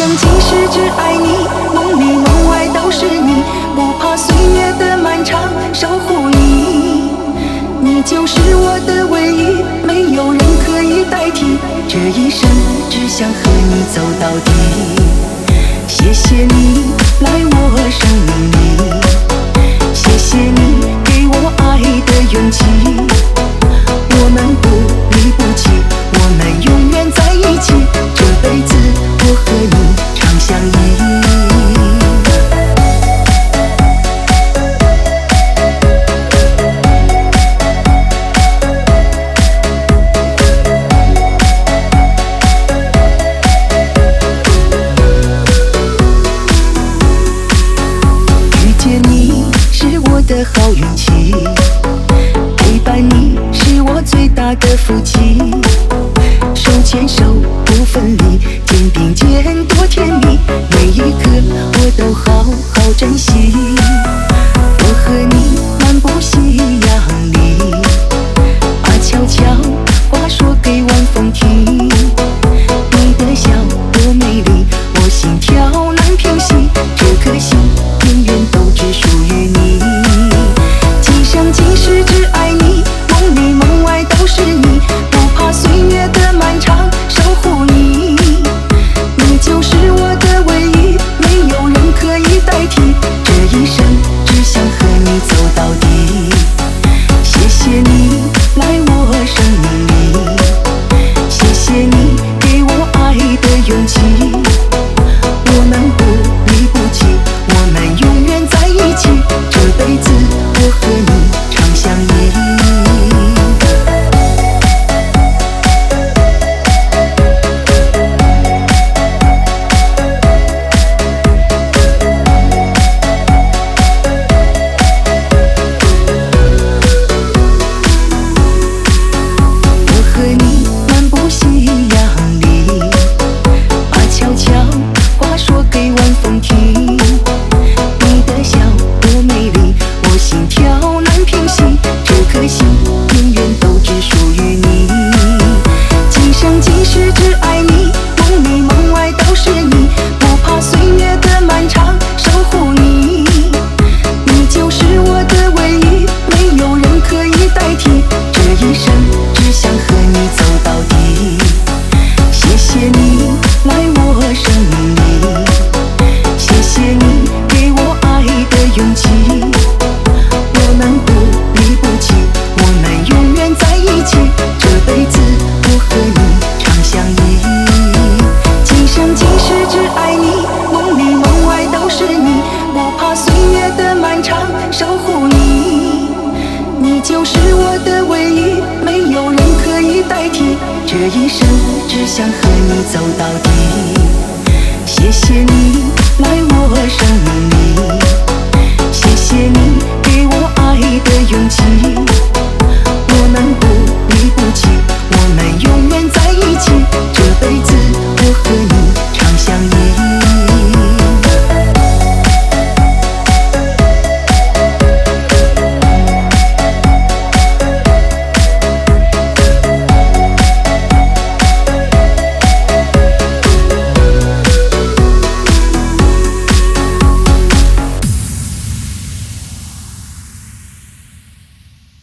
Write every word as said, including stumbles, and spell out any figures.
生今世只爱你，梦里梦外都是你，不怕岁月的漫长，守护你。你就是我的唯一，没有人可以代替，这一生只想和你走到底。谢谢你来我生命里，谢谢你给我爱的勇气。我们不离不弃，我们永远在一起，这辈子我和你常相依。遇见你是我的好运气，陪伴你是我最大的福气，手牵手不分离，肩并肩多甜蜜，每一刻我都好好珍惜。我和你漫步夕阳里，啊悄悄话说给晚风听，你的笑多美丽，我心跳难平息，这颗心永远都只属于你。今生今世只爱你，梦里梦外都是你，不怕岁月的漫长，守护你。你就是我的唯一，没有人可以代替，这一生只想和你走到底。谢谢你来我生命里，谢谢你给我爱的勇气。我们不离不弃，我们永远在一起，这辈子我和你常相依。我和你漫步夕阳里，啊悄悄话说给晚风听，你的笑多美丽，我心跳难平息，这颗心永远都只属于你。今生今世只爱你，梦里梦外都是你，不怕岁月的漫长，守护你。你就是我的唯一，没有人可以代替，这一生只想和你走到底。谢谢你来我生命里，谢谢你给我爱的勇气。我们不离不弃，我们永远在一起，这辈子我和你常相依。今生今世只爱你，梦里梦外都是你，不怕岁月的漫长，守护你。你就是我的唯一，没有人可以代替，这一生只想和你走到底。谢谢你来我生命里，谢谢你给我爱的勇气。